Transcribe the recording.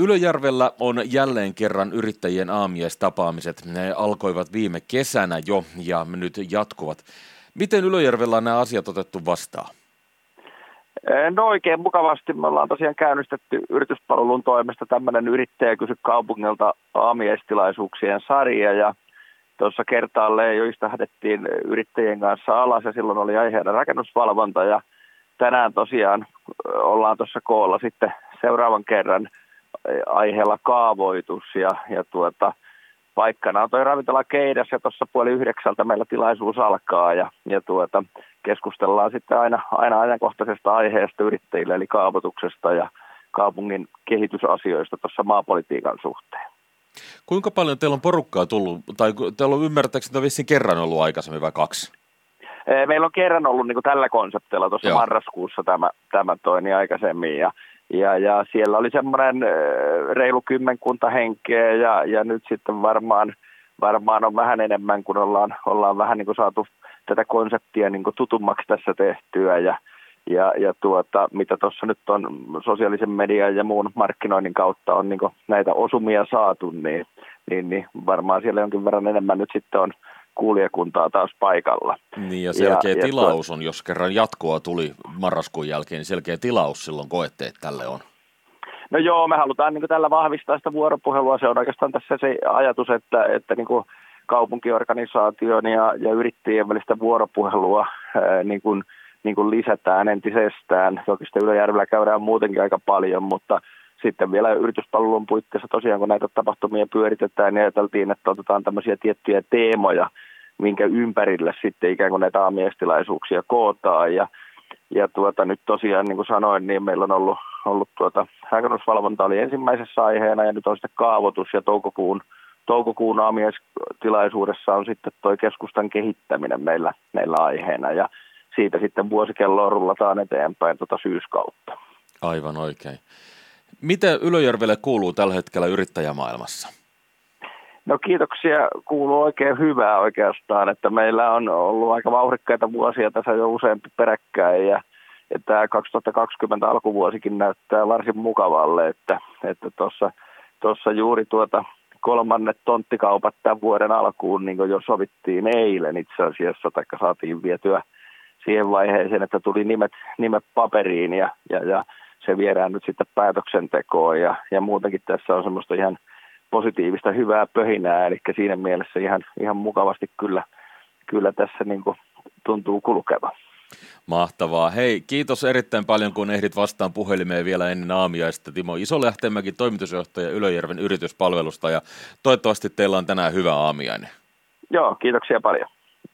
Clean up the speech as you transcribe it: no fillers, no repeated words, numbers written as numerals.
Ylöjärvellä on jälleen kerran yrittäjien aamiaistapaamiset. Ne alkoivat viime kesänä jo ja nyt jatkuvat. Miten Ylöjärvellä on nämä asiat otettu vastaan? No oikein mukavasti. Me ollaan tosiaan käynnistetty yrityspalvelun toimesta tämmöinen yrittäjä kysy kaupungilta aamiaistilaisuuksien sarja ja tuossa kertaalleen jo istahdettiin yrittäjien kanssa alas ja silloin oli aiheena rakennusvalvonta ja tänään tosiaan ollaan tuossa koolla sitten seuraavan kerran aiheella kaavoitus ja paikkana on toi ravintola Keidas ja tuossa 8:30 meillä tilaisuus alkaa ja keskustellaan sitten aina ajankohtaisesta aiheesta yrittäjille eli kaavoituksesta ja kaupungin kehitysasioista tuossa maapolitiikan suhteen. Kuinka paljon teillä on porukkaa tullut, tai teillä on ymmärtääkseni vissiin kerran ollut aikaisemmin vai 2? Meillä on kerran ollut niin kuin tällä konseptilla tuossa marraskuussa tämä toini aikaisemmin ja siellä oli semmoinen reilu 10 henkeä ja nyt sitten varmaan on vähän enemmän, kun ollaan vähän niin kuin saatu tätä konseptia niin kuin tutummaksi tässä tehtyä ja mitä tuossa nyt on sosiaalisen median ja muun markkinoinnin kautta on niin kuin näitä osumia saatu, niin varmaan siellä jonkin verran enemmän nyt sitten on kuulijakuntaa taas paikalla. Niin ja selkeä tilaus on, jos kerran jatkoa tuli marraskuun jälkeen, niin selkeä tilaus silloin koette, että tälle on. No joo, me halutaan niin kuin tällä vahvistaa sitä vuoropuhelua. Se on oikeastaan tässä se ajatus, että niin kuin kaupunkiorganisaation ja yrittäjien välistä vuoropuhelua niin kuin lisätään entisestään. Toki sitä Ylöjärvellä käydään muutenkin aika paljon, mutta sitten vielä yrityspalvelun puitteissa tosiaan, kun näitä tapahtumia pyöritetään, niin ajateltiin, että otetaan tämmöisiä tiettyjä teemoja, minkä ympärille sitten ikään kuin näitä aamiaistilaisuuksia kootaan. Ja nyt tosiaan, niin kuin sanoin, niin meillä on ollut rakennusvalvonta oli ensimmäisessä aiheena, ja nyt on sitten kaavoitus, ja toukokuun aamiaistilaisuudessa on sitten toi keskustan kehittäminen meillä aiheena, ja siitä sitten vuosikelloa rullataan eteenpäin syyskautta. Aivan oikein. Mitä Ylöjärvelle kuuluu tällä hetkellä yrittäjämaailmassa? No kiitoksia, kuuluu oikein hyvää oikeastaan, että meillä on ollut aika vauhdikkaita vuosia tässä jo useampi peräkkäin ja tämä 2020 alkuvuosikin näyttää varsin mukavalle, että tuossa juuri 3. tonttikaupat tämän vuoden alkuun niin kuin jo sovittiin eilen itse asiassa, tai saatiin vietyä siihen vaiheeseen, että tuli nimet paperiin ja se viedään nyt sitten päätöksentekoon ja muutenkin tässä on semmoista ihan positiivista hyvää pöhinää, eli siinä mielessä ihan mukavasti kyllä tässä niin kuin tuntuu kulkeva. Mahtavaa. Hei, kiitos erittäin paljon, kun ehdit vastaan puhelimeen vielä ennen aamiaista. Timo Isolähteenmäki, toimitusjohtaja Ylöjärven yrityspalvelusta, ja toivottavasti teillä on tänään hyvä aamiainen. Joo, kiitoksia paljon.